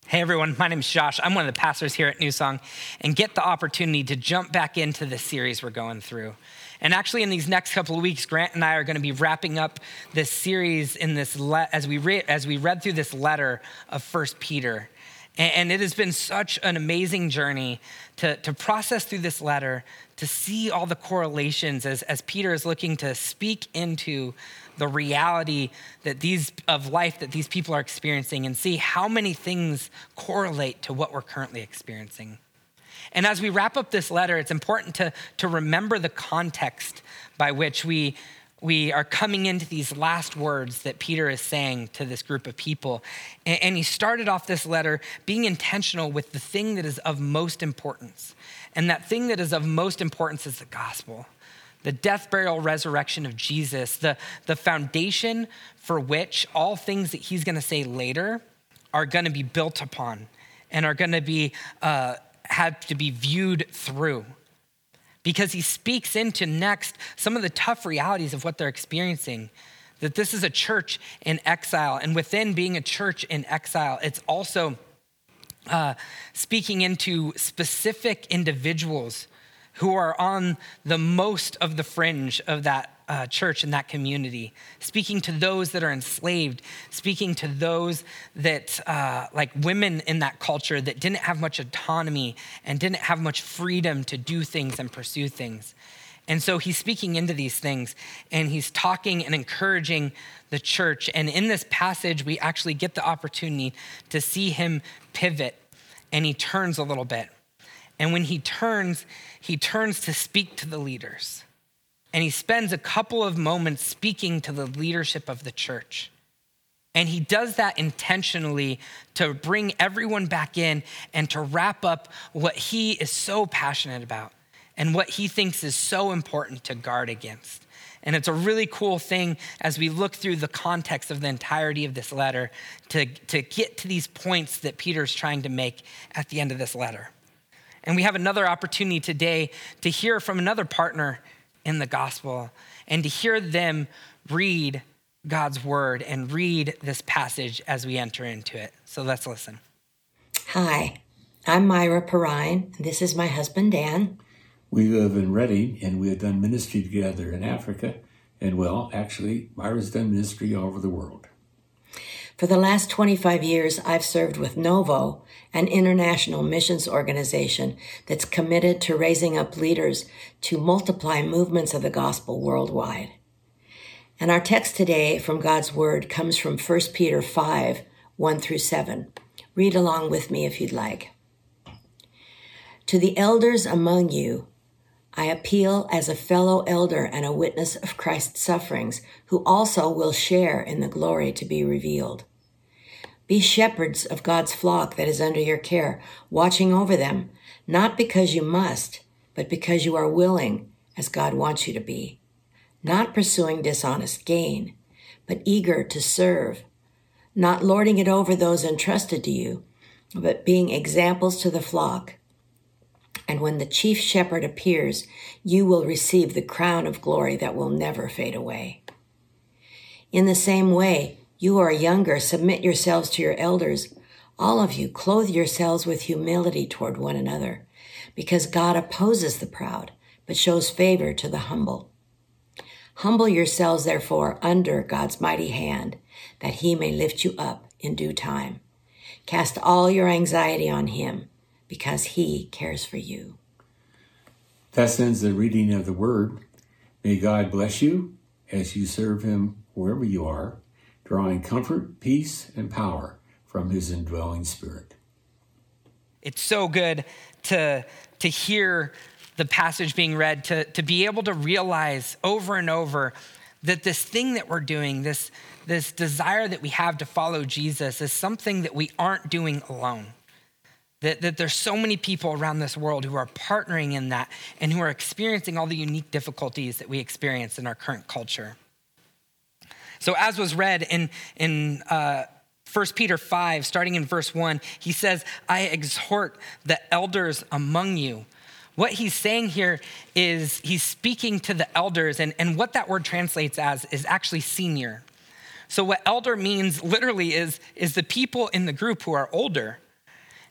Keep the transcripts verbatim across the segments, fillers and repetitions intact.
Hey everyone, my name is Josh. I'm one of the pastors here at New Song and get the opportunity to jump back into the series we're going through. And actually in these next couple of weeks, Grant and I are going to be wrapping up this series in this le- as we re- as we read through this letter of First Peter. And, and it has been such an amazing journey to, to process through this letter, to see all the correlations as, as Peter is looking to speak into the reality that these of life that these people are experiencing and see how many things correlate to what we're currently experiencing. And as we wrap up this letter, it's important to, to remember the context by which we, we are coming into these last words that Peter is saying to this group of people. And, and he started off this letter being intentional with the thing that is of most importance. And that thing that is of most importance is the gospel. The death, burial, resurrection of Jesus, the, the foundation for which all things that he's going to say later are going to be built upon and are going to be uh, have to be viewed through. Because he speaks into next some of the tough realities of what they're experiencing, that this is a church in exile. And within being a church in exile, it's also uh, speaking into specific individuals who are on the most of the fringe of that uh, church and that community, speaking to those that are enslaved, speaking to those that, uh, like women in that culture that didn't have much autonomy and didn't have much freedom to do things and pursue things. And so he's speaking into these things and he's talking and encouraging the church. And in this passage, we actually get the opportunity to see him pivot and he turns a little bit. And when he turns, he turns to speak to the leaders. And he spends a couple of moments speaking to the leadership of the church. And he does that intentionally to bring everyone back in and to wrap up what he is so passionate about and what he thinks is so important to guard against. And it's a really cool thing as we look through the context of the entirety of this letter to, to get to these points that Peter's trying to make at the end of this letter. And we have another opportunity today to hear from another partner in the gospel and to hear them read God's word and read this passage as we enter into it. So let's listen. Hi, I'm Myra Perrine. This is my husband, Dan. We live in Reading and we have done ministry together in Africa. And well, actually, Myra's done ministry all over the world. For the last twenty-five years, I've served with Novo, an international missions organization that's committed to raising up leaders to multiply movements of the gospel worldwide. And our text today from God's word comes from First Peter five, one through seven. Read along with me if you'd like. To the elders among you, I appeal as a fellow elder and a witness of Christ's sufferings, who also will share in the glory to be revealed. Be shepherds of God's flock that is under your care, watching over them, not because you must, but because you are willing, as God wants you to be. Not pursuing dishonest gain, but eager to serve. Not lording it over those entrusted to you, but being examples to the flock. And when the chief shepherd appears, you will receive the crown of glory that will never fade away. In the same way, you who are younger, submit yourselves to your elders. All of you, clothe yourselves with humility toward one another, because God opposes the proud, but shows favor to the humble. Humble yourselves, therefore, under God's mighty hand, that he may lift you up in due time. Cast all your anxiety on him, because he cares for you. That ends the reading of the word. May God bless you as you serve him wherever you are, drawing comfort, peace, and power from his indwelling spirit. It's so good to, to hear the passage being read, to, to be able to realize over and over that this thing that we're doing, this, this desire that we have to follow Jesus is something that we aren't doing alone. That, that there's so many people around this world who are partnering in that and who are experiencing all the unique difficulties that we experience in our current culture. So as was read in, in uh, First Peter five, starting in verse one, he says, I exhort the elders among you. What he's saying here is he's speaking to the elders, and, and what that word translates as is actually senior. So what elder means literally is, is the people in the group who are older.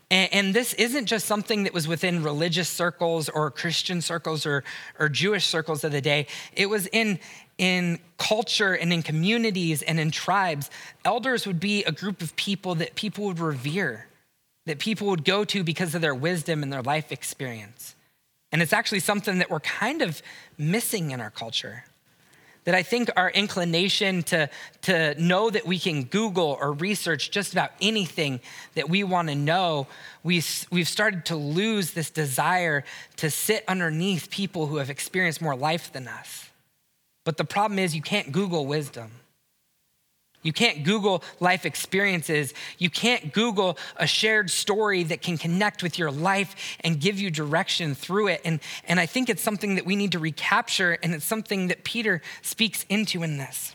And, and this isn't just something that was within religious circles or Christian circles or, or Jewish circles of the day. It was in, in culture and in communities and in tribes. Elders would be a group of people that people would revere, that people would go to because of their wisdom and their life experience. And it's actually something that we're kind of missing in our culture. That I think our inclination to, to know that we can Google or research just about anything that we want to know, we, we've started to lose this desire to sit underneath people who have experienced more life than us. But the problem is you can't Google wisdom. You can't Google life experiences. You can't Google a shared story that can connect with your life and give you direction through it. And, and I think it's something that we need to recapture, and it's something that Peter speaks into in this.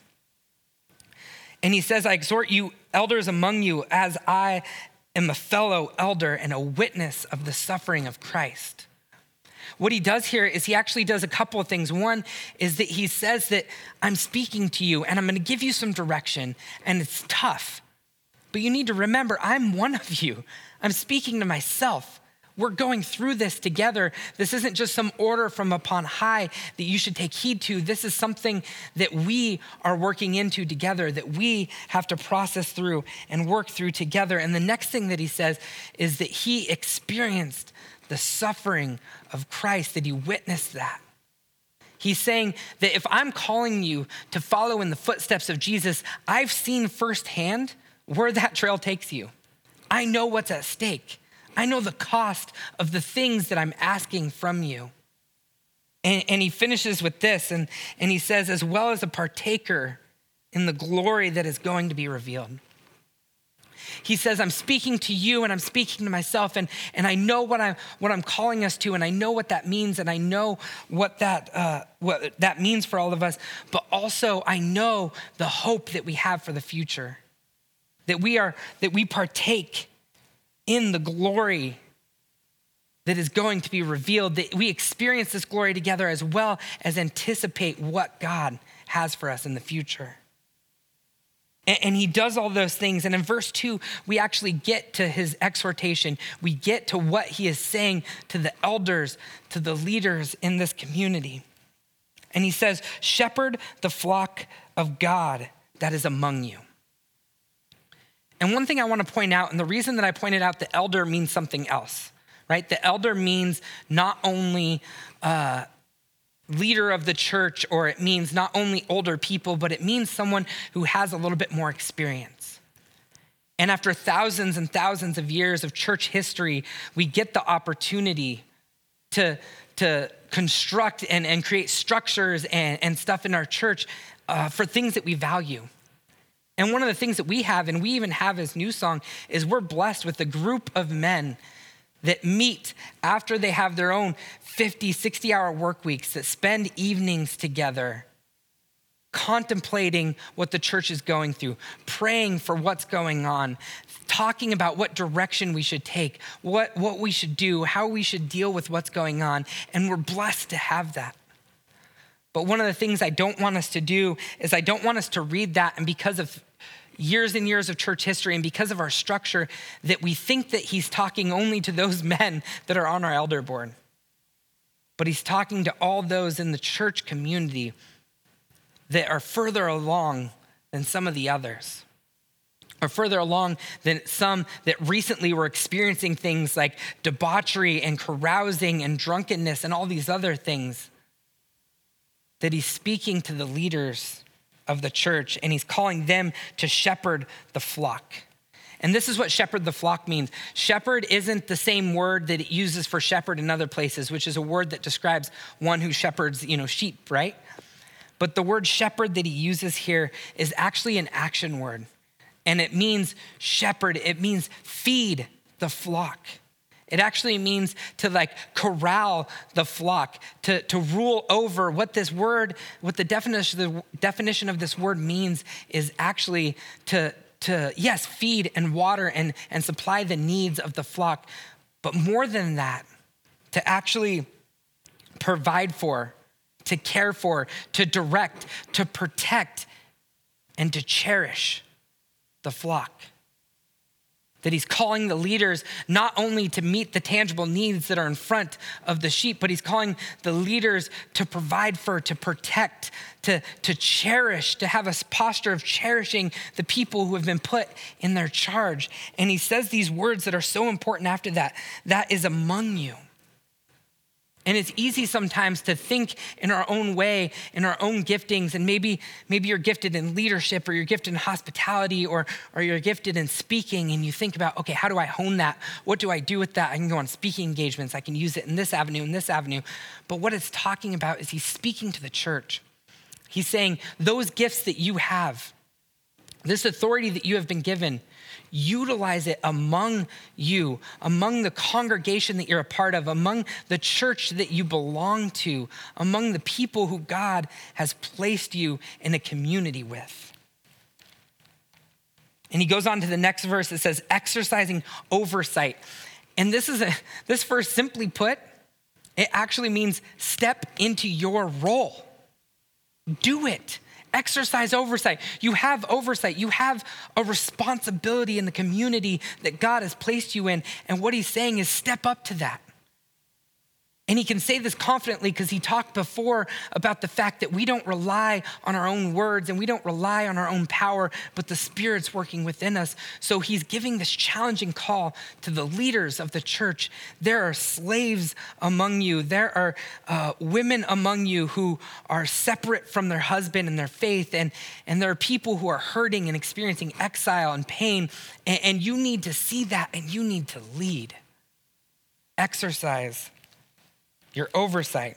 And he says, I exhort you, elders among you, as I am a fellow elder and a witness of the suffering of Christ. What he does here is he actually does a couple of things. One is that he says that I'm speaking to you and I'm going to give you some direction, and it's tough. But you need to remember, I'm one of you. I'm speaking to myself. We're going through this together. This isn't just some order from upon high that you should take heed to. This is something that we are working into together, that we have to process through and work through together. And the next thing that he says is that he experienced the suffering of Christ, that he witnessed that. He's saying that if I'm calling you to follow in the footsteps of Jesus, I've seen firsthand where that trail takes you. I know what's at stake. I know the cost of the things that I'm asking from you. And, and he finishes with this, and, and he says, as well as a partaker in the glory that is going to be revealed. He says, I'm speaking to you and I'm speaking to myself, and, and I know what I'm, what I'm calling us to, and I know what that means, and I know what that, uh, what that means for all of us, but also I know the hope that we have for the future, that we are, that we partake in the glory that is going to be revealed, that we experience this glory together as well as anticipate what God has for us in the future. And he does all those things. And in verse two, we actually get to his exhortation. We get to what he is saying to the elders, to the leaders in this community. And he says, shepherd the flock of God that is among you. And one thing I want to point out, and the reason that I pointed out the elder means something else, right? The elder means not only uh, leader of the church, or it means not only older people, but it means someone who has a little bit more experience. And after thousands and thousands of years of church history, we get the opportunity to, to construct and, and create structures and, and stuff in our church uh, for things that we value. And one of the things that we have, and we even have as New Song, is we're blessed with a group of men that meet after they have their own fifty, sixty hour work weeks, that spend evenings together, contemplating what the church is going through, praying for what's going on, talking about what direction we should take, what, what we should do, how we should deal with what's going on. And we're blessed to have that. But one of the things I don't want us to do is I don't want us to read that, and because of years and years of church history and because of our structure, that we think that he's talking only to those men that are on our elder board. But he's talking to all those in the church community that are further along than some of the others, or further along than some that recently were experiencing things like debauchery and carousing and drunkenness and all these other things. That he's speaking to the leaders of the church, and he's calling them to shepherd the flock. And this is what shepherd the flock means. Shepherd isn't the same word that it uses for shepherd in other places, which is a word that describes one who shepherds, you know, sheep, right? But the word shepherd that he uses here is actually an action word. And it means shepherd. It means feed the flock. It actually means to like corral the flock, to, to rule over. What this word, what the definition, the definition of this word means is actually to, to yes, feed and water and, and supply the needs of the flock. But more than that, to actually provide for, to care for, to direct, to protect, and to cherish the flock. That he's calling the leaders not only to meet the tangible needs that are in front of the sheep, but he's calling the leaders to provide for, to protect, to, to cherish, to have a posture of cherishing the people who have been put in their charge. And he says these words that are so important after that, that is among you. And it's easy sometimes to think in our own way, in our own giftings, and maybe maybe you're gifted in leadership, or you're gifted in hospitality, or, or you're gifted in speaking, and you think about, okay, how do I hone that? What do I do with that? I can go on speaking engagements. I can use it in this avenue, in this avenue. But what it's talking about is he's speaking to the church. He's saying those gifts that you have, this authority that you have been given, utilize it among you, among the congregation that you're a part of, among the church that you belong to, among the people who God has placed you in a community with. And he goes on to the next verse that says, exercising oversight. And this is a, this verse, simply put, it actually means step into your role. Do it. Exercise oversight. You have oversight. You have a responsibility in the community that God has placed you in. And what he's saying is step up to that. And he can say this confidently because he talked before about the fact that we don't rely on our own words and we don't rely on our own power, but the Spirit's working within us. So he's giving this challenging call to the leaders of the church. There are slaves among you. There are uh, women among you who are separate from their husband and their faith. And, and there are people who are hurting and experiencing exile and pain. And, and you need to see that and you need to lead. Exercise your oversight.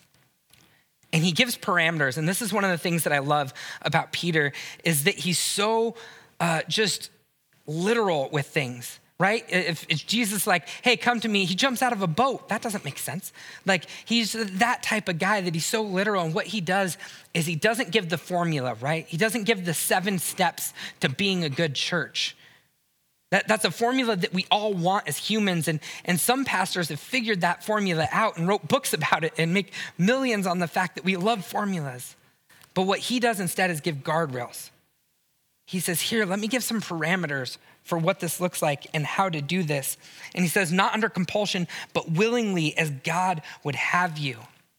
And he gives parameters. And this is one of the things that I love about Peter is that he's so uh, just literal with things, right? If it's Jesus like, hey, come to me, he jumps out of a boat. That doesn't make sense. Like he's that type of guy that he's so literal. And what he does is he doesn't give the formula, right? He doesn't give the seven steps to being a good church. That, that's a formula that we all want as humans. And, and some pastors have figured that formula out and wrote books about it and make millions on the fact that we love formulas. But what he does instead is give guardrails. He says, here, let me give some parameters for what this looks like and how to do this. And he says, not under compulsion, but willingly as God would have you.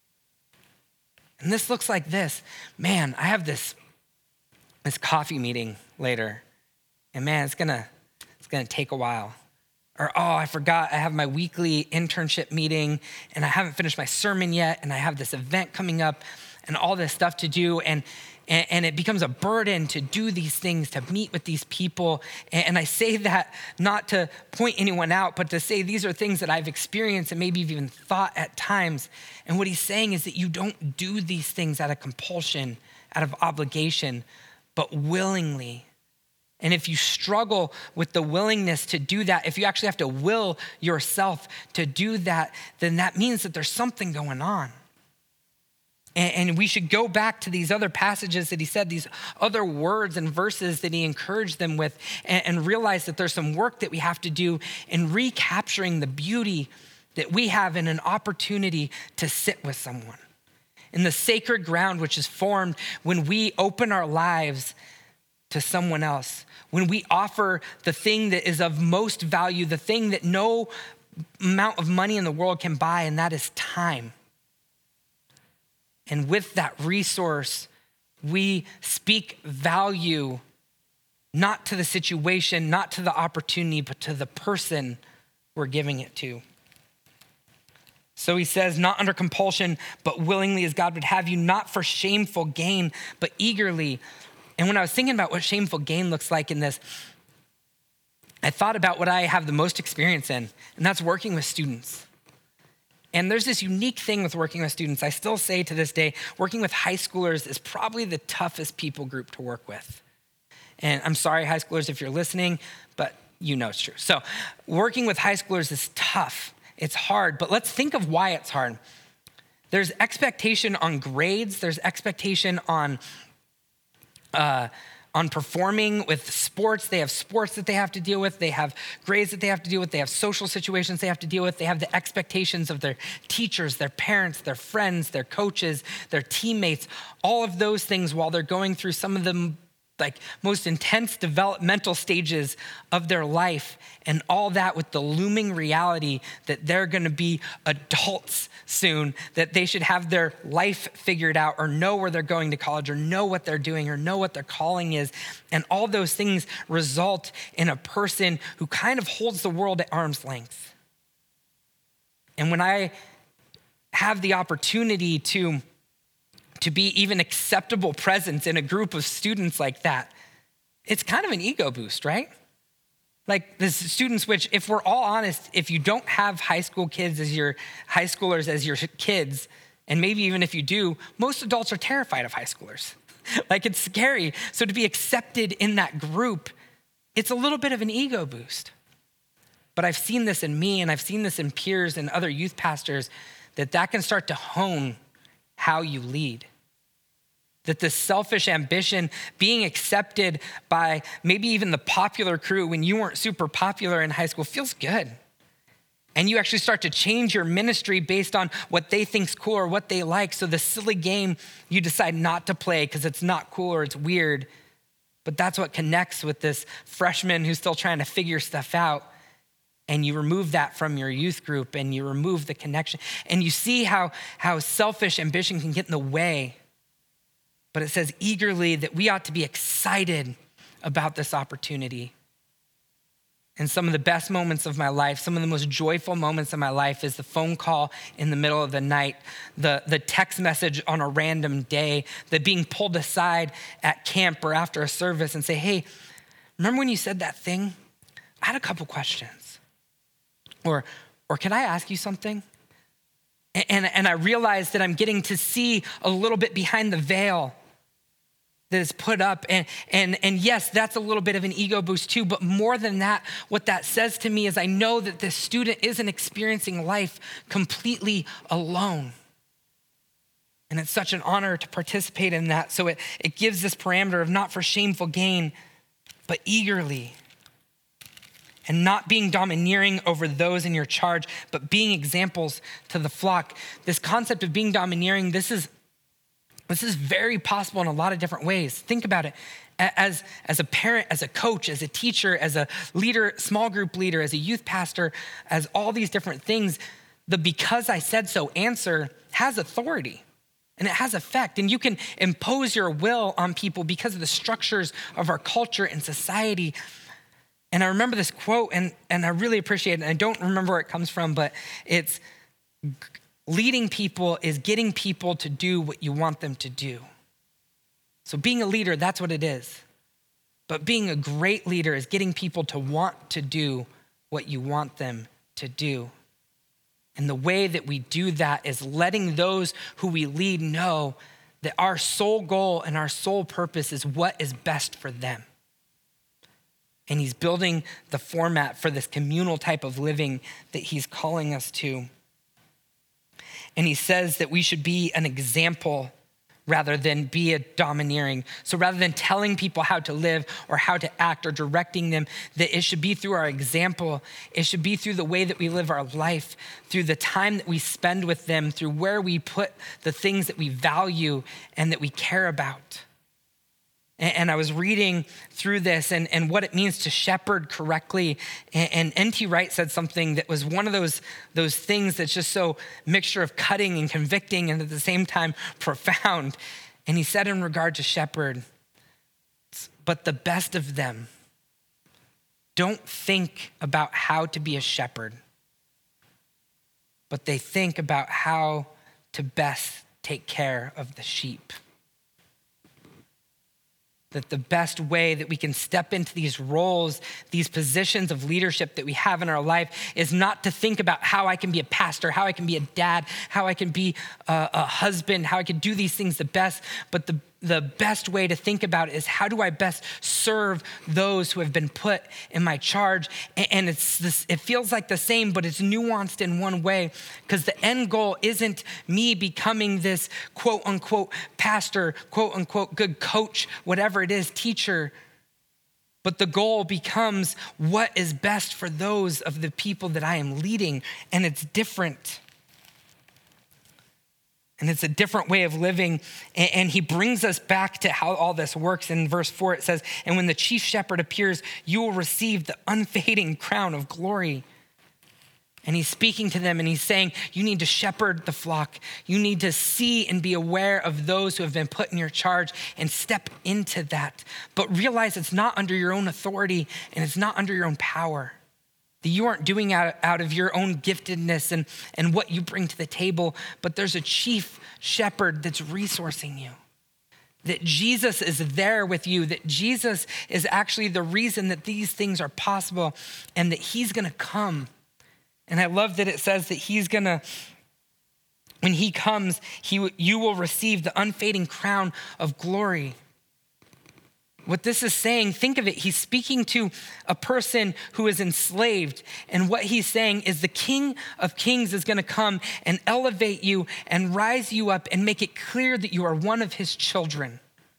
And this looks like this. Man, I have this, this coffee meeting later. And man, it's gonna, going to take a while. Or, oh, I forgot I have my weekly internship meeting and I haven't finished my sermon yet and I have this event coming up and all this stuff to do. And, and, and it becomes a burden to do these things, to meet with these people. And, and I say that not to point anyone out, but to say these are things that I've experienced and maybe even thought at times. And what he's saying is that you don't do these things out of compulsion, out of obligation, but willingly. And if you struggle with the willingness to do that, if you actually have to will yourself to do that, then that means that there's something going on. And, and we should go back to these other passages that he said, these other words and verses that he encouraged them with, and, and realize that there's some work that we have to do in recapturing the beauty that we have in an opportunity to sit with someone. In the sacred ground which is formed when we open our lives to someone else, when we offer the thing that is of most value, the thing that no amount of money in the world can buy, and that is time. And with that resource, we speak value, not to the situation, not to the opportunity, but to the person we're giving it to. So he says, not under compulsion, but willingly as God would have you, not for shameful gain, but eagerly. And when I was thinking about what shameful gain looks like in this, I thought about what I have the most experience in, and that's working with students. And there's this unique thing with working with students. I still say to this day, working with high schoolers is probably the toughest people group to work with. And I'm sorry, high schoolers, if you're listening, but you know it's true. So working with high schoolers is tough. It's hard, but let's think of why it's hard. There's expectation on grades. There's expectation on Uh, on performing with sports. They have sports that they have to deal with. They have grades that they have to deal with. They have social situations they have to deal with. They have the expectations of their teachers, their parents, their friends, their coaches, their teammates, all of those things while they're going through some of the, like most intense developmental stages of their life, and all that with the looming reality that they're going to be adults soon, that they should have their life figured out or know where they're going to college or know what they're doing or know what their calling is. And all those things result in a person who kind of holds the world at arm's length. And when I have the opportunity to to be even acceptable presence in a group of students like that, it's kind of an ego boost, right? Like the students, which if we're all honest, if you don't have high school kids as your high schoolers as your kids, and maybe even if you do, most adults are terrified of high schoolers. Like it's scary. So to be accepted in that group, it's a little bit of an ego boost. But I've seen this in me, and I've seen this in peers and other youth pastors, that that can start to hone how you lead. That the selfish ambition, being accepted by maybe even the popular crew when you weren't super popular in high school, feels good. And you actually start to change your ministry based on what they think's cool or what they like. So the silly game you decide not to play because it's not cool or it's weird, but that's what connects with this freshman who's still trying to figure stuff out. And you remove that from your youth group and you remove the connection. And you see how, how selfish ambition can get in the way. But it says eagerly that we ought to be excited about this opportunity. And some of the best moments of my life, some of the most joyful moments of my life is the phone call in the middle of the night, the, the text message on a random day, the being pulled aside at camp or after a service and say, hey, remember when you said that thing? I had a couple questions. Or, or can I ask you something? And, and, and I realized that I'm getting to see a little bit behind the veil that is put up. And, and, and yes, that's a little bit of an ego boost too, but more than that, what that says to me is I know that this student isn't experiencing life completely alone. And it's such an honor to participate in that. So it, it gives this parameter of not for shameful gain, but eagerly. And not being domineering over those in your charge, but being examples to the flock. This concept of being domineering, this is This is very possible in a lot of different ways. Think about it. As, as a parent, as a coach, as a teacher, as a leader, small group leader, as a youth pastor, as all these different things, the because I said so answer has authority and it has effect. And you can impose your will on people because of the structures of our culture and society. And I remember this quote and, and I really appreciate it. And I don't remember where it comes from, but it's, leading people is getting people to do what you want them to do. So being a leader, that's what it is. But being a great leader is getting people to want to do what you want them to do. And the way that we do that is letting those who we lead know that our sole goal and our sole purpose is what is best for them. And he's building the format for this communal type of living that he's calling us to. And he says that we should be an example rather than be a domineering. So rather than telling people how to live or how to act or directing them, that it should be through our example. It should be through the way that we live our life, through the time that we spend with them, through where we put the things that we value and that we care about. And I was reading through this and, and what it means to shepherd correctly. And, and N T Wright said something that was one of those, those things that's just so mixture of cutting and convicting and at the same time profound. And he said in regard to shepherd, but the best of them don't think about how to be a shepherd, but they think about how to best take care of the sheep. That the best way that we can step into these roles, these positions of leadership that we have in our life is not to think about how I can be a pastor, how I can be a dad, how I can be a, a husband, how I can do these things the best, but the The best way to think about it is how do I best serve those who have been put in my charge? And it's this, it feels like the same, but it's nuanced in one way because the end goal isn't me becoming this quote unquote pastor, quote unquote good coach, whatever it is, teacher. But the goal becomes what is best for those of the people that I am leading, and it's different. And it's a different way of living. And he brings us back to how all this works. In verse four, it says, and when the chief shepherd appears, you will receive the unfading crown of glory. And he's speaking to them and he's saying, you need to shepherd the flock. You need to see and be aware of those who have been put in your charge and step into that. But realize it's not under your own authority and it's not under your own power. That you aren't doing out, out of your own giftedness and, and what you bring to the table, but there's a chief shepherd that's resourcing you. That Jesus is there with you, that Jesus is actually the reason that these things are possible and that he's gonna come. And I love that it says that he's gonna, when he comes, he, you will receive the unfading crown of glory. What this is saying, think of it, he's speaking to a person who is enslaved. And what he's saying is the King of Kings is gonna come and elevate you and rise you up and make it clear that you are one of his children.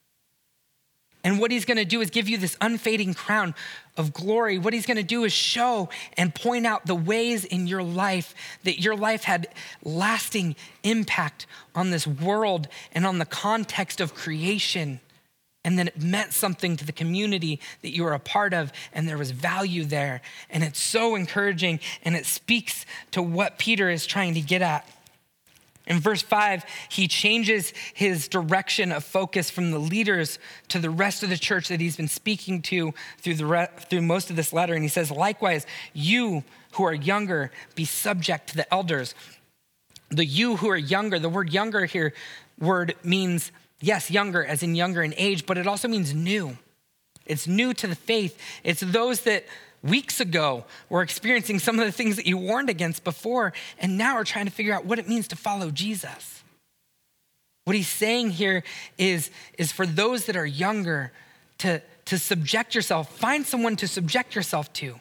And what he's gonna do is give you this unfading crown of glory. What he's gonna do is show and point out the ways in your life that your life had lasting impact on this world and on the context of creation. And then it meant something to the community that you were a part of, and there was value there. And it's so encouraging, and it speaks to what Peter is trying to get at. In verse five, he changes his direction of focus from the leaders to the rest of the church that he's been speaking to through, the re- through most of this letter. And he says, likewise, you who are younger, be subject to the elders. The you who are younger, the word younger here, word means yes, younger, as in younger in age, but it also means new. It's new to the faith. It's those that weeks ago were experiencing some of the things that you warned against before, and now are trying to figure out what it means to follow Jesus. What he's saying here is, is for those that are younger to, to subject yourself, find someone to subject yourself to.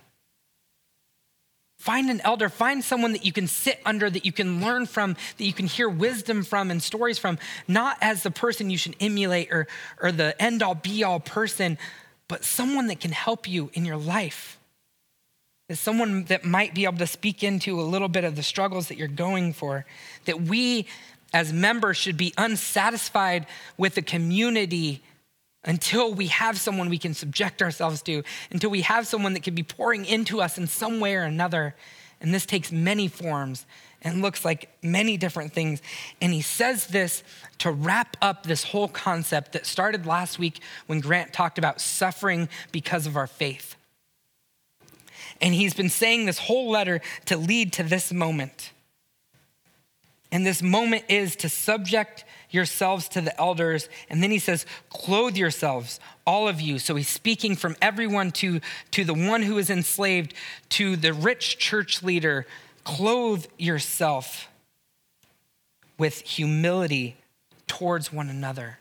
Find an elder, find someone that you can sit under, that you can learn from, that you can hear wisdom from and stories from, not as the person you should emulate or, or the end all be all person, but someone that can help you in your life. As someone that might be able to speak into a little bit of the struggles that you're going for, that we as members should be unsatisfied with the community until we have someone we can subject ourselves to, until we have someone that can be pouring into us in some way or another. And this takes many forms and looks like many different things. And he says this to wrap up this whole concept that started last week when Grant talked about suffering because of our faith. And he's been saying this whole letter to lead to this moment. And this moment is to subject yourselves to the elders. And then he says, clothe yourselves, all of you. So he's speaking from everyone to, to the one who is enslaved, to the rich church leader. Clothe yourself with humility towards one another.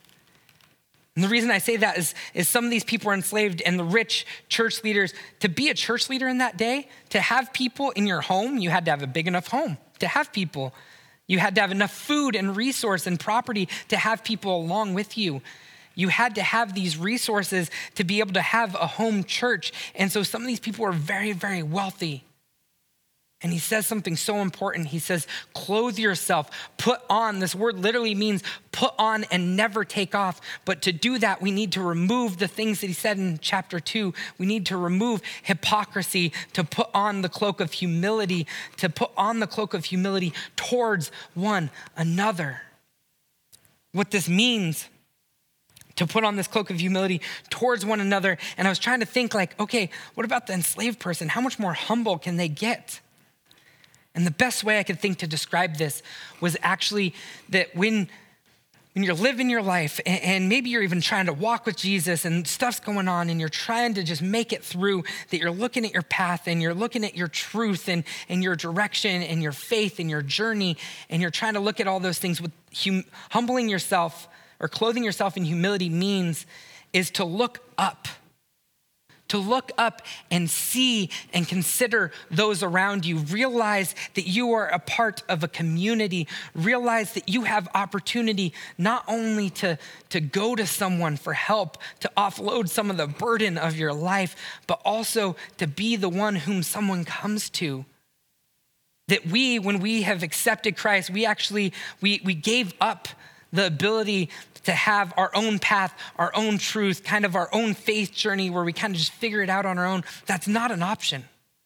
And the reason I say that is, is some of these people are enslaved, and the rich church leaders, to be a church leader in that day, to have people in your home, you had to have a big enough home to have people. You had to have enough food and resource and property to have people along with you. You had to have these resources to be able to have a home church. And so some of these people are very, very wealthy. And he says something so important. He says, clothe yourself, put on. This word literally means put on and never take off. But to do that, we need to remove the things that he said in chapter two. We need to remove hypocrisy, to put on the cloak of humility, to put on the cloak of humility towards one another. What this means, to put on this cloak of humility towards one another. And I was trying to think like, okay, what about the enslaved person? How much more humble can they get? And the best way I could think to describe this was actually that when, when you're living your life and, and maybe you're even trying to walk with Jesus and stuff's going on and you're trying to just make it through, that you're looking at your path and you're looking at your truth and, and your direction and your faith and your journey, and you're trying to look at all those things with hum, humbling yourself or clothing yourself in humility means is to look up. To look up and see and consider those around you. Realize that you are a part of a community. Realize that you have opportunity not only to, to go to someone for help, to offload some of the burden of your life, but also to be the one whom someone comes to. That we, when we have accepted Christ, we actually, we, we gave up the ability to have our own path, our own truth, kind of our own faith journey where we kind of just figure it out on our own. That's not an option.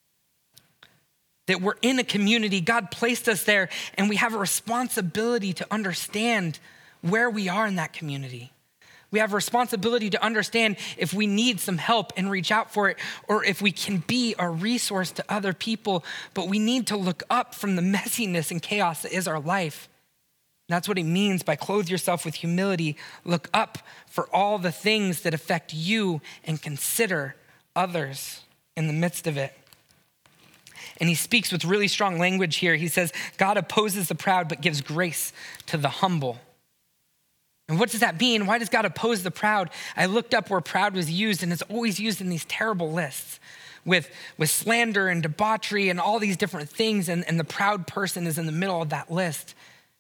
That we're in a community, God placed us there, and we have a responsibility to understand where we are in that community. We have a responsibility to understand if we need some help and reach out for it, or if we can be a resource to other people, but we need to look up from the messiness and chaos that is our life. That's what he means by clothe yourself with humility. Look up for all the things that affect you and consider others in the midst of it. And he speaks with really strong language here. He says, God opposes the proud, but gives grace to the humble. And what does that mean? Why does God oppose the proud? I looked up where proud was used, and it's always used in these terrible lists with, with slander and debauchery and all these different things. And, and the proud person is in the middle of that list.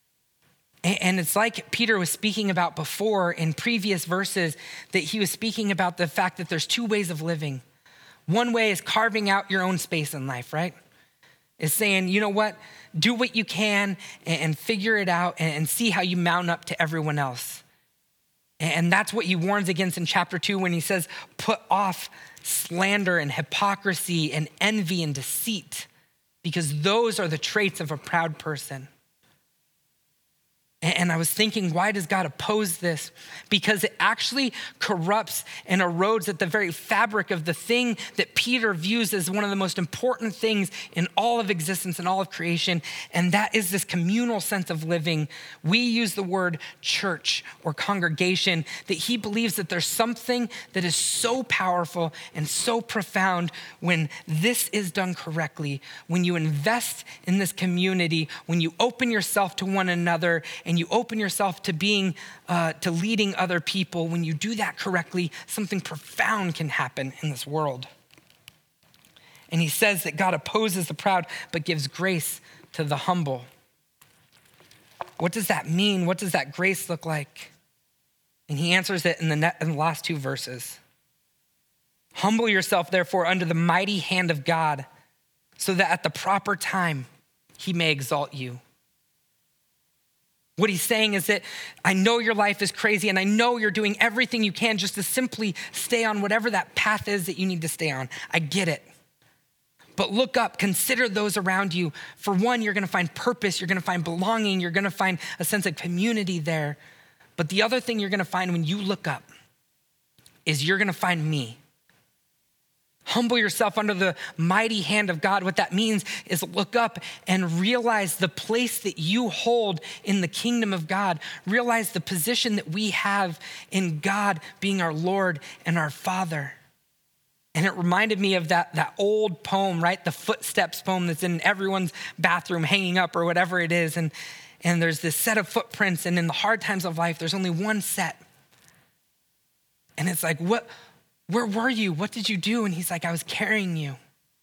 And it's like Peter was speaking about before in previous verses, that he was speaking about the fact that there's two ways of living. One way is carving out your own space in life, right? Is saying, you know what, do what you can and figure it out and see how you mount up to everyone else. And that's what he warns against in chapter two when he says, put off slander and hypocrisy and envy and deceit, because those are the traits of a proud person. And I was thinking, why does God oppose this? Because it actually corrupts and erodes at the very fabric of the thing that Peter views as one of the most important things in all of existence and all of creation. And that is this communal sense of living. We use the word church or congregation, that he believes that there's something that is so powerful and so profound when this is done correctly. When you invest in this community, when you open yourself to one another, and you open yourself to being, uh, to leading other people, when you do that correctly, something profound can happen in this world. And he says that God opposes the proud, but gives grace to the humble. What does that mean? What does that grace look like? And he answers it in the, net, in the last two verses. Humble yourself, therefore, under the mighty hand of God, so that at the proper time he may exalt you. What he's saying is that I know your life is crazy, and I know you're doing everything you can just to simply stay on whatever that path is that you need to stay on. I get it. But look up, consider those around you. For one, you're gonna find purpose, you're gonna find belonging, you're gonna find a sense of community there. But the other thing you're gonna find when you look up is you're gonna find me. Humble yourself under the mighty hand of God. What that means is look up and realize the place that you hold in the kingdom of God. Realize the position that we have in God being our Lord and our Father. And it reminded me of that, that old poem, right? The Footsteps poem that's in everyone's bathroom hanging up or whatever it is. And, and there's this set of footprints, and in the hard times of life, there's only one set. And it's like, what? Where were you? What did you do? And he's like, I was carrying you.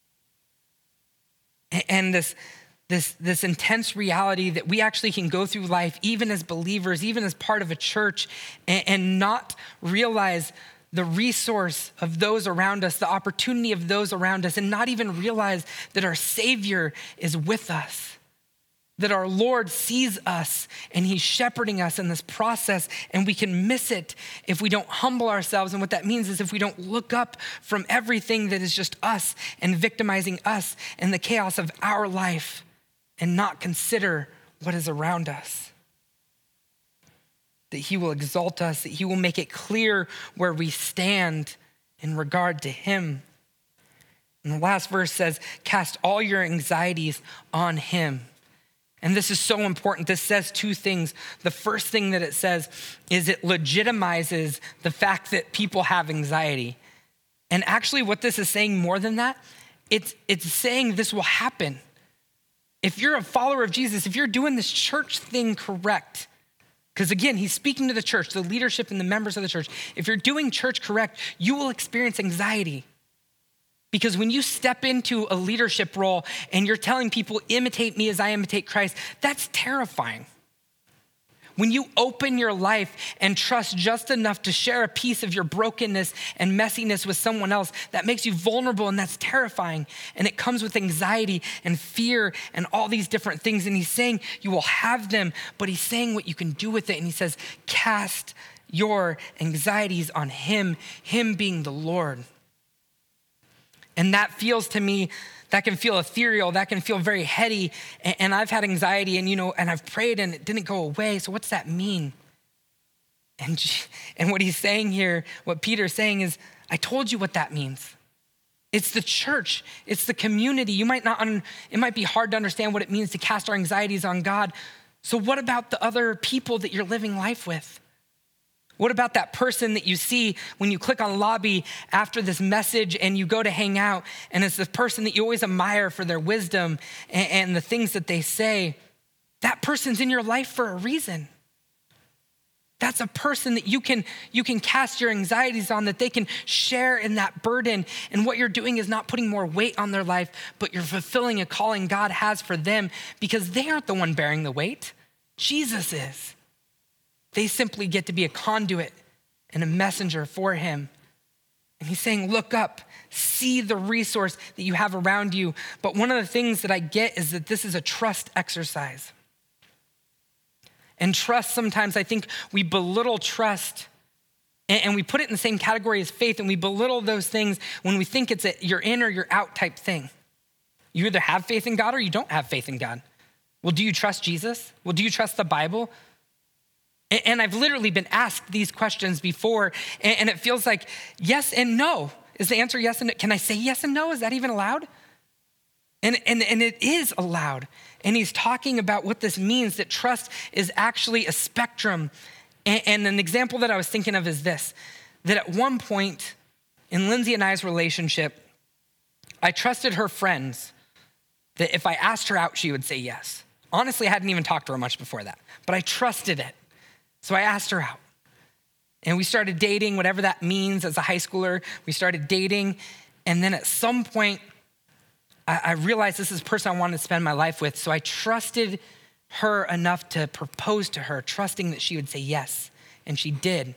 And this, this, this intense reality that we actually can go through life, even as believers, even as part of a church, and, and not realize the resource of those around us, the opportunity of those around us, and not even realize that our Savior is with us. That our Lord sees us and he's shepherding us in this process, and we can miss it if we don't humble ourselves. And what that means is if we don't look up from everything that is just us and victimizing us and the chaos of our life and not consider what is around us. That he will exalt us, that he will make it clear where we stand in regard to him. And the last verse says, cast all your anxieties on him. And this is so important. This says two things. The first thing that it says is it legitimizes the fact that people have anxiety. And actually what this is saying more than that, it's, it's saying this will happen. If you're a follower of Jesus, if you're doing this church thing correct, because again, he's speaking to the church, the leadership and the members of the church. If you're doing church correct, you will experience anxiety. Because when you step into a leadership role and you're telling people, imitate me as I imitate Christ, that's terrifying. When you open your life and trust just enough to share a piece of your brokenness and messiness with someone else, that makes you vulnerable, and that's terrifying. And it comes with anxiety and fear and all these different things. And he's saying you will have them, but he's saying what you can do with it. And he says, cast your anxieties on him, him being the Lord. And that feels to me, that can feel ethereal, that can feel very heady. And, and I've had anxiety and, you know, and I've prayed and it didn't go away. So what's that mean? And, and what he's saying here, what Peter's saying is, I told you what that means. It's the church, it's the community. You might not, un, it might be hard to understand what it means to cast our anxieties on God. So what about the other people that you're living life with? What about that person that you see when you click on lobby after this message and you go to hang out, and it's this person that you always admire for their wisdom and, and the things that they say? That person's in your life for a reason. That's a person that you can, you can cast your anxieties on, that they can share in that burden. And what you're doing is not putting more weight on their life, but you're fulfilling a calling God has for them, because they aren't the one bearing the weight. Jesus is. They simply get to be a conduit and a messenger for him. And he's saying, look up, see the resource that you have around you. But one of the things that I get is that this is a trust exercise. And trust, sometimes I think we belittle trust and we put it in the same category as faith, and we belittle those things when we think it's a you're in or you're out type thing. You either have faith in God or you don't have faith in God. Well, do you trust Jesus? Well, do you trust the Bible? And I've literally been asked these questions before, and it feels like yes and no. Is the answer yes and no? Can I say yes and no? Is that even allowed? And, and, and it is allowed. And he's talking about what this means, that trust is actually a spectrum. And, and an example that I was thinking of is this, that at one point in Lindsay and I's relationship, I trusted her friends that if I asked her out, she would say yes. Honestly, I hadn't even talked to her much before that, but I trusted it. So I asked her out, and we started dating, whatever that means as a high schooler. We started dating, and then at some point, I, I realized this is the person I wanted to spend my life with. So I trusted her enough to propose to her, trusting that she would say yes, and she did.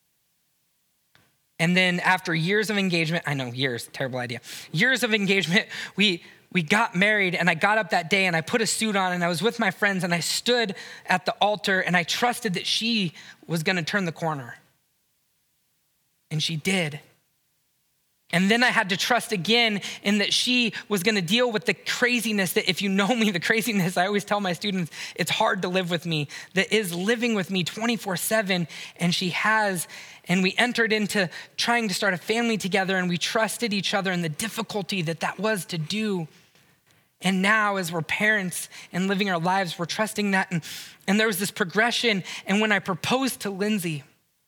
And then after years of engagement, I know years, terrible idea. Years of engagement, we We got married, and I got up that day and I put a suit on and I was with my friends and I stood at the altar and I trusted that she was gonna turn the corner. And she did. And then I had to trust again in that she was gonna deal with the craziness that, if you know me, the craziness, I always tell my students, it's hard to live with me, that is living with me twenty-four seven, and she has. And we entered into trying to start a family together, and we trusted each other in the difficulty that that was to do. And now as we're parents and living our lives, we're trusting that. And, and there was this progression. And when I proposed to Lindsay,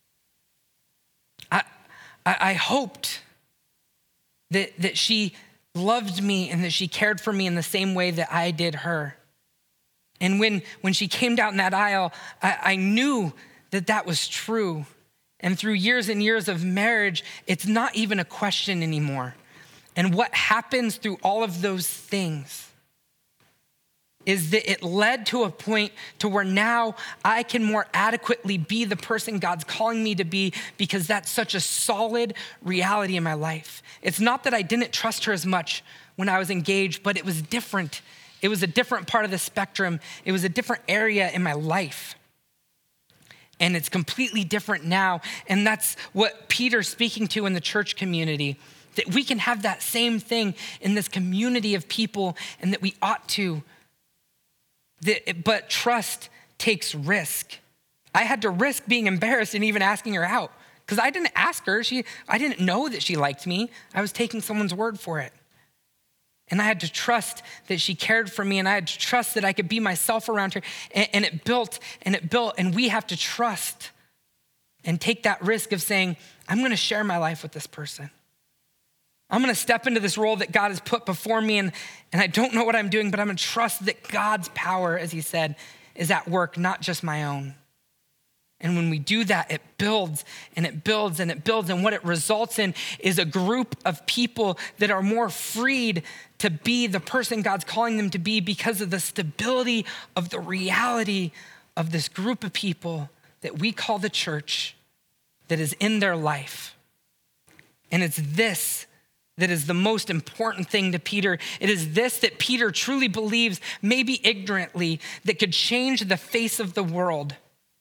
I, I, I hoped that, that she loved me and that she cared for me in the same way that I did her. And when, when she came down that aisle, I, I knew that that was true. And through years and years of marriage, it's not even a question anymore. And what happens through all of those things is that it led to a point to where now I can more adequately be the person God's calling me to be, because that's such a solid reality in my life. It's not that I didn't trust her as much when I was engaged, but it was different. It was a different part of the spectrum. It was a different area in my life. And it's completely different now. And that's what Peter's speaking to in the church community, that we can have that same thing in this community of people, and that we ought to. That, but trust takes risk. I had to risk being embarrassed and even asking her out, because I didn't ask her. She, I didn't know that she liked me. I was taking someone's word for it. And I had to trust that she cared for me, and I had to trust that I could be myself around her. And, and it built and it built, and we have to trust and take that risk of saying, I'm gonna share my life with this person. I'm gonna step into this role that God has put before me, and, and I don't know what I'm doing, but I'm gonna trust that God's power, as he said, is at work, not just my own. And when we do that, it builds and it builds and it builds. And what it results in is a group of people that are more freed to be the person God's calling them to be, because of the stability of the reality of this group of people that we call the church that is in their life. And it's this that is the most important thing to Peter. It is this that Peter truly believes, maybe ignorantly, that could change the face of the world.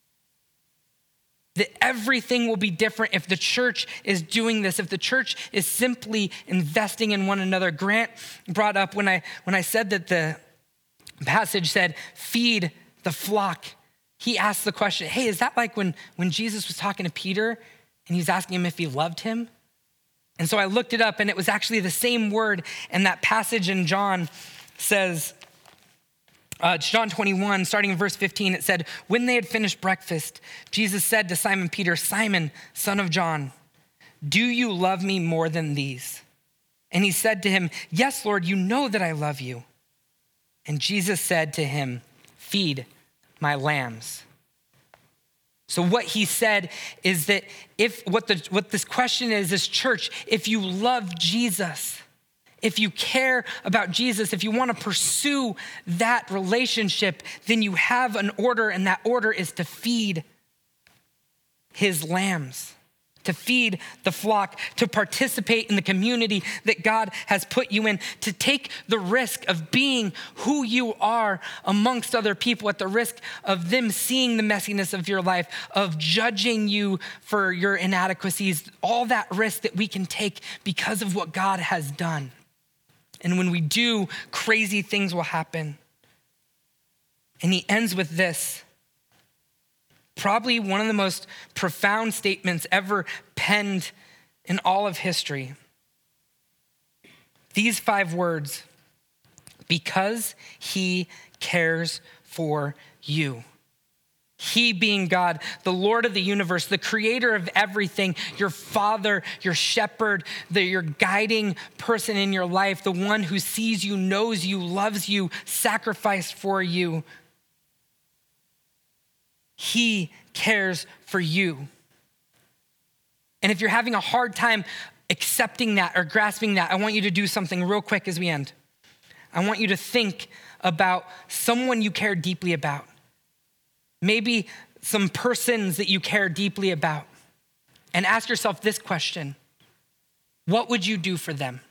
That everything will be different if the church is doing this, if the church is simply investing in one another. Grant brought up when I when I said that the passage said, feed the flock. He asked the question, hey, is that like when, when Jesus was talking to Peter and he's asking him if he loved him? And so I looked it up and it was actually the same word. And that passage in John says, uh, John twenty-one, starting in verse fifteen, it said, when they had finished breakfast, Jesus said to Simon Peter, Simon, son of John, do you love me more than these? And he said to him, yes, Lord, you know that I love you. And Jesus said to him, feed my lambs. So what he said is that if what the what this question is, this church, if you love Jesus, if you care about Jesus, if you want to pursue that relationship, then you have an order, and that order is to feed his lambs, to feed the flock, to participate in the community that God has put you in, to take the risk of being who you are amongst other people at the risk of them seeing the messiness of your life, of judging you for your inadequacies, all that risk that we can take because of what God has done. And when we do, crazy things will happen. And he ends with this. Probably one of the most profound statements ever penned in all of history. These five words, because he cares for you. He being God, the Lord of the universe, the creator of everything, your father, your shepherd, the, your guiding person in your life, the one who sees you, knows you, loves you, sacrificed for you. He cares for you. And if you're having a hard time accepting that or grasping that, I want you to do something real quick as we end. I want you to think about someone you care deeply about. Maybe some persons that you care deeply about. And ask yourself this question. What would you do for them?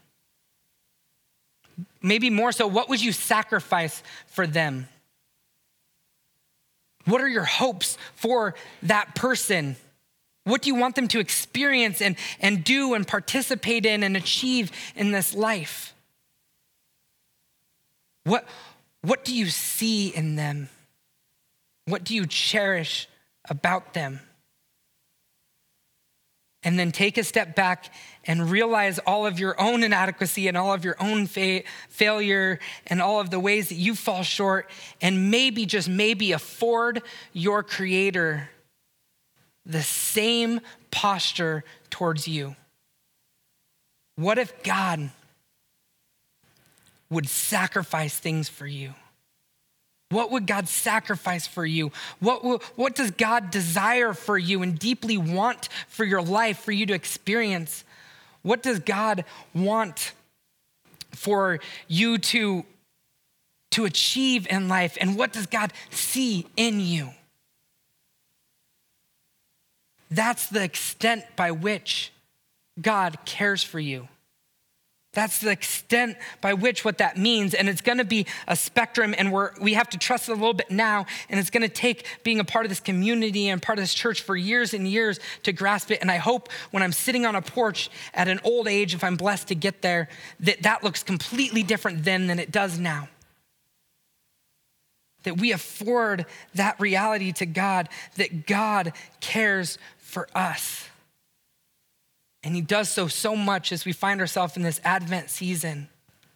Maybe more so, what would you sacrifice for them? What are your hopes for that person? What do you want them to experience and, and do and participate in and achieve in this life? What, what do you see in them? What do you cherish about them? And then take a step back and realize all of your own inadequacy and all of your own fa- failure and all of the ways that you fall short, and maybe, just maybe, afford your Creator the same posture towards you. What if God would sacrifice things for you? What would God sacrifice for you? What, will, what does God desire for you and deeply want for your life, for you to experience? What does God want for you to, to achieve in life? And what does God see in you? That's the extent by which God cares for you. That's the extent by which what that means. And it's going to be a spectrum, and we're, we have to trust it a little bit now. And it's going to take being a part of this community and part of this church for years and years to grasp it. And I hope when I'm sitting on a porch at an old age, if I'm blessed to get there, that that looks completely different then than it does now. That we afford that reality to God, that God cares for us. And he does so so much as we find ourselves in this Advent season.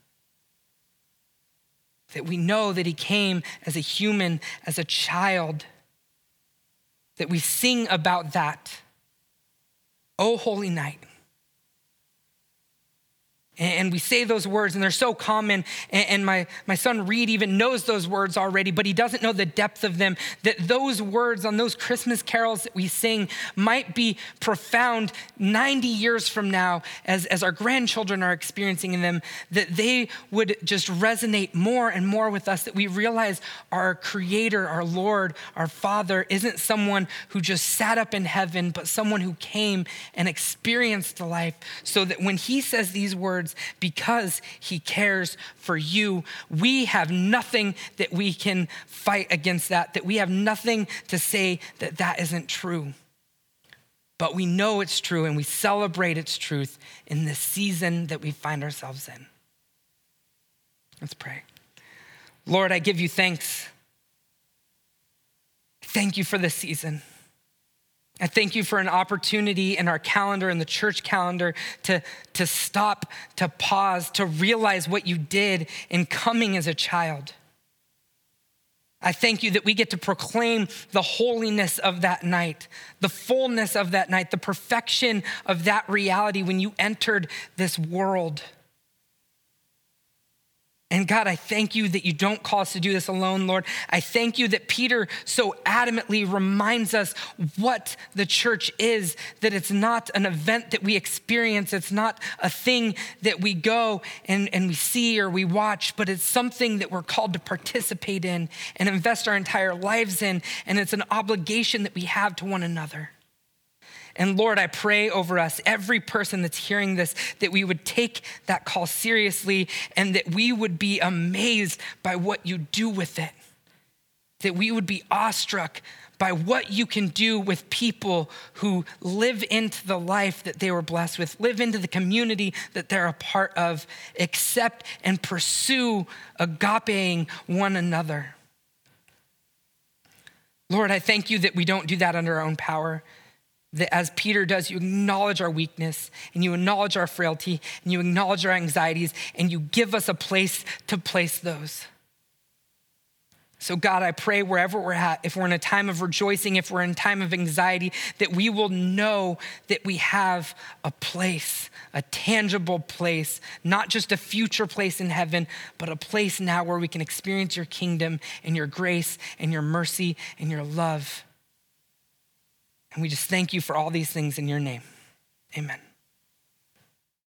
That we know that he came as a human, as a child. That we sing about that. O holy night. And we say those words, and they're so common. And my, my son Reed even knows those words already, but he doesn't know the depth of them. That those words on those Christmas carols that we sing might be profound ninety years from now as, as our grandchildren are experiencing them, that they would just resonate more and more with us, that we realize our Creator, our Lord, our Father isn't someone who just sat up in heaven, but someone who came and experienced life, so that when he says these words, because he cares for you, we have nothing that we can fight against that, that we have nothing to say that that isn't true. But we know it's true, and we celebrate its truth in this season that we find ourselves in. Let's pray. Lord, I give you thanks. Thank you for this season. I thank you for an opportunity in our calendar, in the church calendar, to, to stop, to pause, to realize what you did in coming as a child. I thank you that we get to proclaim the holiness of that night, the fullness of that night, the perfection of that reality when you entered this world. And God, I thank you that you don't call us to do this alone, Lord. I thank you that Peter so adamantly reminds us what the church is, that it's not an event that we experience. It's not a thing that we go and, and we see or we watch, but it's something that we're called to participate in and invest our entire lives in. And it's an obligation that we have to one another. And Lord, I pray over us, every person that's hearing this, that we would take that call seriously and that we would be amazed by what you do with it. That we would be awestruck by what you can do with people who live into the life that they were blessed with, live into the community that they're a part of, accept and pursue agapeing one another. Lord, I thank you that we don't do that under our own power. That as Peter does, you acknowledge our weakness and you acknowledge our frailty and you acknowledge our anxieties and you give us a place to place those. So God, I pray wherever we're at, if we're in a time of rejoicing, if we're in a time of anxiety, that we will know that we have a place, a tangible place, not just a future place in heaven, but a place now where we can experience your kingdom and your grace and your mercy and your love. And we just thank you for all these things in your name. Amen.